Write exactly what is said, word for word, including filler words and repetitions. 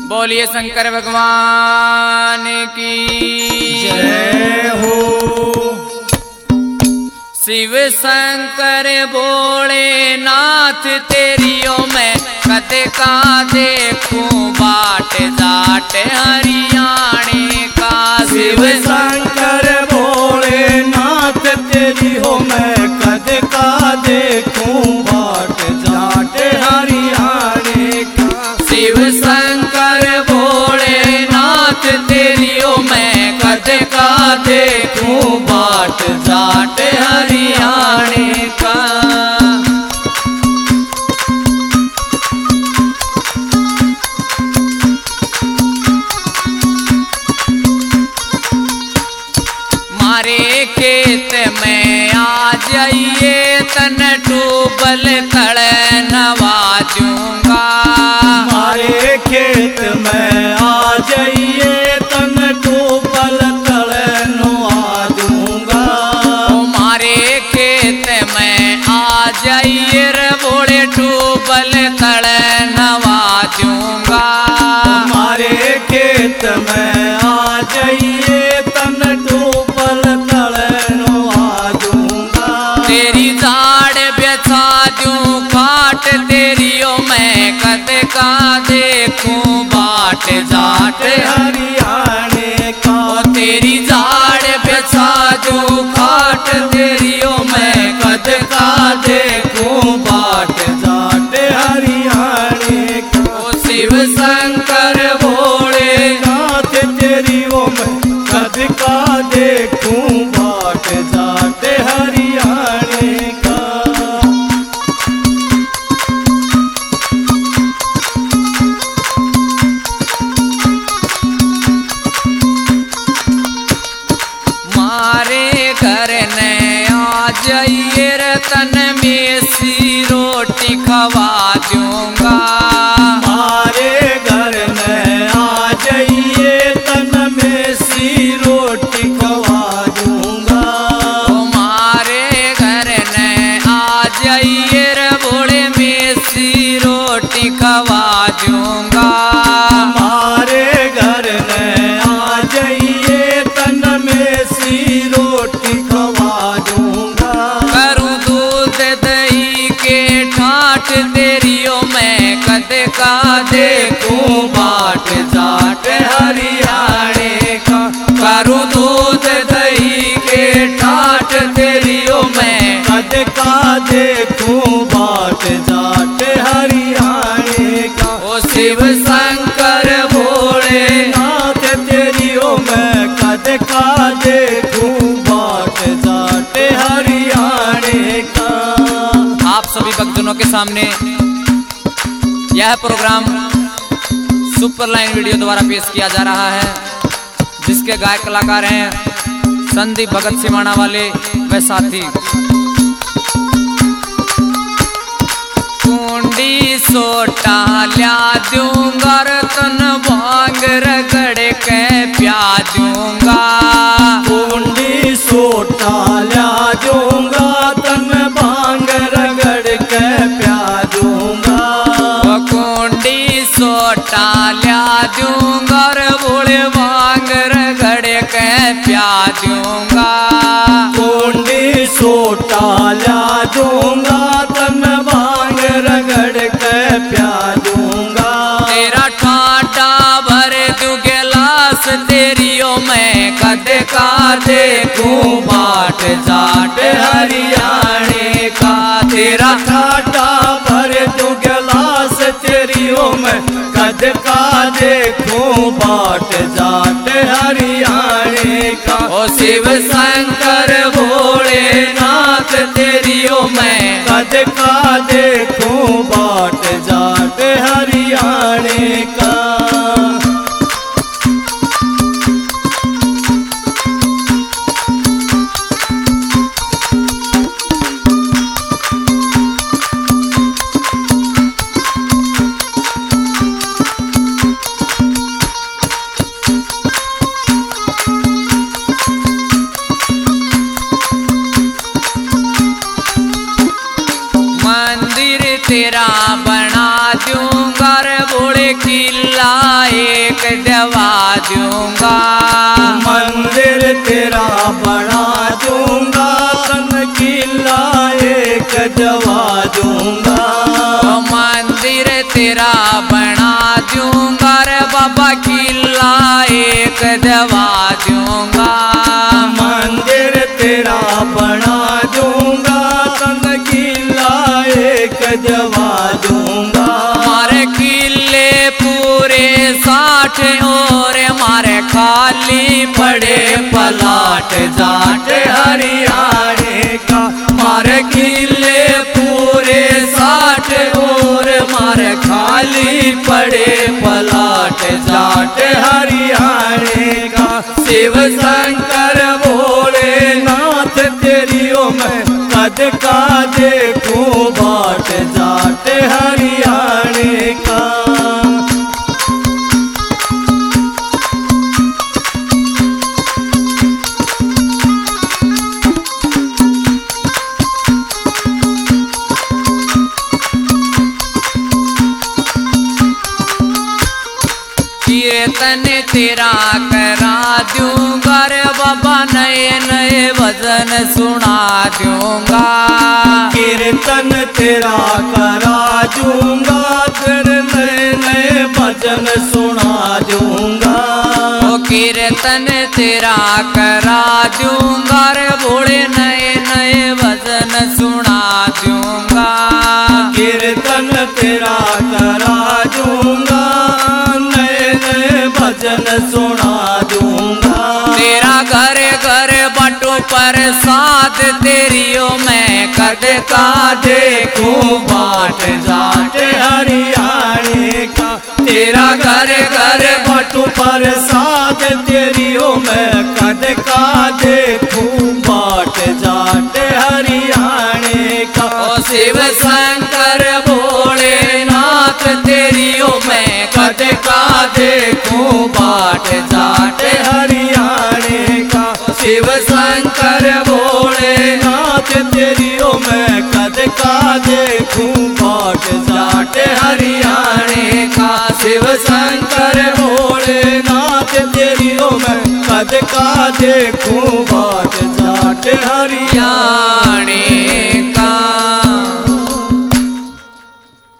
बोलिए शंकर भगवान की जय हो। शिव शंकर भोले नाथ तेरियो मैं कद का देखूं बाट जाट हरियाणे का। शिव शंकर भोले नाथ तेरी हो मैं कद का देखूं बाट जाट हरियाणे का। शिव शंकर भोले नाथ तेरी हो मैं कद का देखूं बाट जाट हरियाणे का। मारे खेत में आ जाइए तन टूबल तड़ नवाजूंगा। हमारे खेत में आ जाइए तन टूबल तड़ नवा दूंगा। हमारे खेत में आ जाइए रे बोले टूबल तड़ नवाजूंगा। हमारे खेत में आ जाइए तन टूबल तड़ नवा दूंगा। तेरी जाड़ बेचा दूं काट तेरियो मैं कद का देखूं बाट जाट हरियाणे का। तेरी जाड़ बेचा दूं काट तेरियो मैं कद का देखूं बाट जाट हरियाणे का। ओ शिव शंकर भोले नाथ तेरी वो मैं कद का देखूं बाट जाट हरियाणे का। मारे घर ने आ जाइए रतन में सी रोटी खवा दूंगा। हमारे घर में आ जाइए तन में सी रोटी खवा दूंगा। हमारे घर ने आ जाइए रे बोले में सी रोटी खवा दूंगा। हमारे घर में आ जाइए तन में सी रोटी खवा दूंगा। करूं दूध दही के ठाठ तेरियो मैं कद का देखूं बाट जाट हरियाणे का। करूं दूध दही के ठाठ तेरियो मैं कद का देखूं बाट जाट हरियाणे का। ओ शिव शंकर भोले नाथ तेरी ओ मैं कद का देखूं बाट जाट हरियाणे का। आप सभी भक्तजनों के सामने यह प्रोग्राम सुपर लाइन वीडियो द्वारा पेश किया जा रहा है, जिसके गायक कलाकार हैं संदीप भगत सिमाना वाले व साथी। कुंडी सोटा ल्या दूंगा रतन भांग रगड़ के प्या दूंगा। कुंडी सोटा ल्या दूंगा तन भांग रगड़ के प्या दूंगा। कुंडी सोटा ल्या दूंगा रे बोले भांग रगड़ के प्या दूंगा। कुंडी सोटा ल्या दूंगा तन भांग रगड़ के प्या दूंगा। तेरा ठाटा भर दू गिलास तेरियो मैं कद का देखूं बाट जाट हरियाणे का। तेरा ठाटा भर दू गिलास तेरी ओ मैं कद का देखूं बाट जाट हरियाणे का। ओ शिव शंकर भोले नाथ तेरियो मैं कद का देखूं बाट जाट हरियाणे का। मंदिर तेरा बना दूंगा रे बोले किला एक दवा दूंगा। मंदिर तेरा बना दूंगा, तन किला एक दवा दूंगा। मंदिर तेरा बना दूंगा रे बाबा, किला एक दवा दूंगा। मंदिर तेरा बना दूंगा, तन किला एक दवा दूंगा। मारे किले पूरे साठ और मारे खाली पड़े पलाट जाट हरियाणे का। मारे किले पूरे साठ और मारे खाली पड़े पलाट जाट हरियाणे का। शिव शंकर भोलेनाथ तेरियो मैं कद का देखूं बाट जाट हरियाणे का। कीर्तन तेरा करा दूंगा रे बाबा, नए नए भजन सुना दूंगा। कीर्तन तेरा करा दूंगा, तेरे नए नए भजन सुना दूंगा। ओ कीर्तन तेरा करा दूंगा रे भोले, नए नए भजन सुना दूंगा। कीर्तन तेरा करा दूंगा, नए नए भजन सुना दूंगा। तेरा घर घर बटो प्रसाद तेरियो मैं कद का देखूं बाट जाट हरियाणे का। तेरा घर घर बटू प्रसाद तेरियो मैं कद का देखूं बाट जाट हरियाणे का। ओ शिव शंकर भोलेनाथ तेरियो मैं कद का देखूं बाट जाट हरियाणे का। शिव शंकर भोलेनाथ तेरियो मैं कद का देखूं बाट जाट हरियाणे का। शिव शंकर भोलेनाथ तेरियो मैं कद का देखूं बाट जाट हरियाणा।